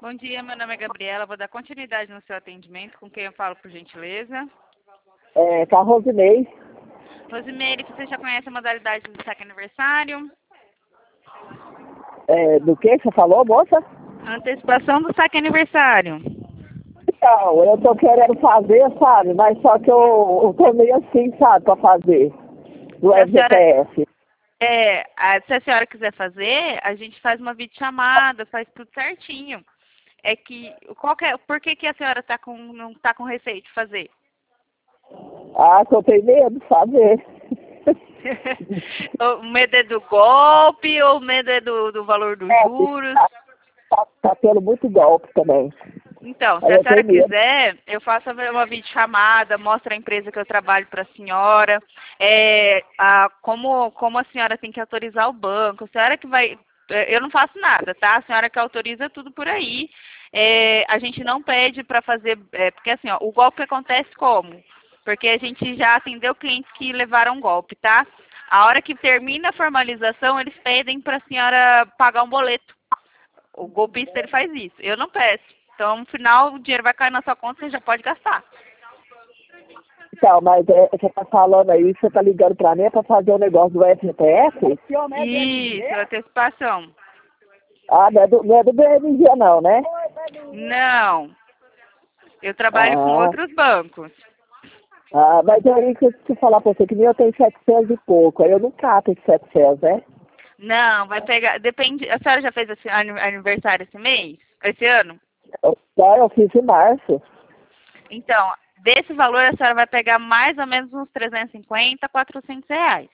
Bom dia, meu nome é Gabriela. Vou dar continuidade no seu atendimento. Com quem eu falo, por gentileza? Tá, Rosinei. Rosimeire, você já conhece a modalidade do saque aniversário? Do que você falou, moça? Antecipação do saque aniversário. Então, eu tô querendo fazer, sabe? Mas só que eu tô meio assim, sabe, pra fazer. Do Se a senhora, FGTS. se a senhora quiser fazer, a gente faz uma videochamada, faz tudo certinho. É que, por que a senhora não tá com receio de fazer? Ah, que eu tenho medo de fazer. O medo é do golpe ou o medo é do valor dos juros? Tá tendo muito golpe também. Então, se Aí a eu senhora tenho medo. quiser, eu faço uma videochamada, mostro a empresa que eu trabalho para a senhora, como a senhora tem que autorizar o banco, a senhora que vai. Eu não faço nada, tá? A senhora que autoriza tudo por aí. A gente não pede para fazer, porque assim, ó, o golpe acontece como? Porque a gente já atendeu clientes que levaram golpe, tá? A hora que termina a formalização, eles pedem para a senhora pagar um boleto. O golpista ele faz isso. Eu não peço. Então, no final, o dinheiro vai cair na sua conta e você já pode gastar. Então, mas você tá falando aí, você tá ligando pra mim é pra fazer o negócio do FGTS? Isso, antecipação. Ah, não é do BMG não, né? Não. Eu trabalho com Ah, outros bancos. mas aí que eu falar pra você que nem eu tenho 700 e pouco, aí eu não cato esse 700, né? Não, vai pegar. Depende. A senhora já fez aniversário esse mês? Esse ano? Eu fiz em março. Então, desse valor a senhora vai pegar mais ou menos uns 350, R$ 400.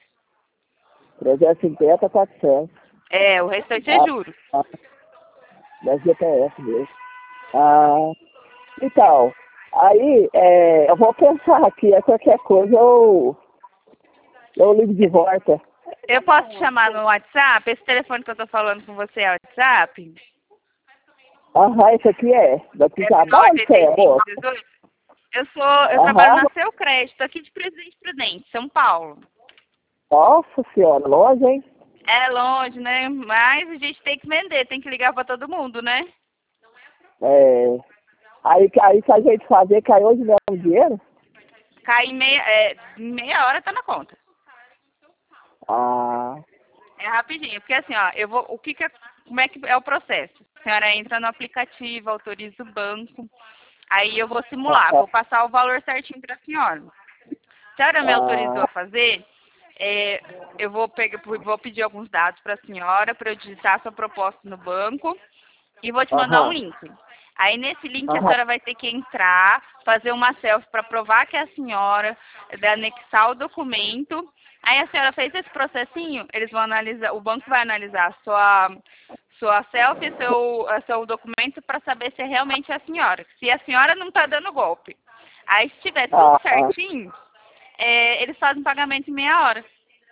350, 400. O restante é Ah, juros. ah, da GPF mesmo. Ah, então, aí eu vou pensar aqui, qualquer coisa eu ligo de volta. Eu posso te chamar no WhatsApp? Esse telefone que eu tô falando com você é o WhatsApp? Aham, isso aqui daqui É já final dá onde você é, 85, moço? 18? Eu trabalho Aham, na Seu Crédito, aqui de Presidente Prudente, São Paulo. nossa senhora, longe, hein? É longe, né? Mas a gente tem que vender, tem que ligar pra todo mundo, né? É, aí se a gente fazer, cai hoje mesmo o dinheiro? Cai em meia hora tá na conta. Ah, É rapidinho, porque assim, ó, como é que é o processo? A senhora entra no aplicativo, autoriza o banco, aí eu vou simular, ah, vou passar o valor certinho pra senhora. A senhora me autorizou ah, a fazer, eu vou pedir alguns dados para a senhora para eu digitar a sua proposta no banco e vou te mandar um aham, link. Aí nesse link a aham, senhora vai ter que entrar, fazer uma selfie para provar que é a senhora, anexar o documento. Aí a senhora fez esse processinho, eles vão analisar, o banco vai analisar a sua selfie, seu documento para saber se realmente é a senhora. Se a senhora não está dando golpe. Aí se tiver tudo ah, ah. certinho, eles fazem pagamento em meia hora.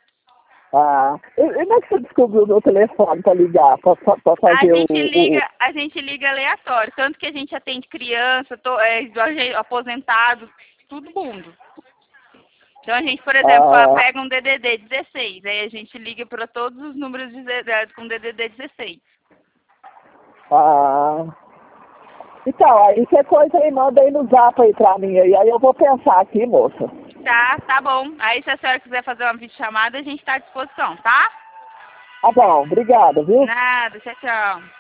E como é que você descobriu o meu telefone para ligar, para A fazer gente liga, a gente liga aleatório, tanto que a gente atende criança, aposentado, todo mundo. Então a gente, por exemplo, ah, pega um DDD 16, aí a gente liga para todos os números com DDD 16. ah. Então, aí você coisa aí, manda aí no zap aí pra mim aí eu vou pensar aqui, moça. Tá bom. Aí se a senhora quiser fazer uma videochamada, a gente está à disposição, tá? Tá bom, obrigada, viu? Nada, tchau, tchau.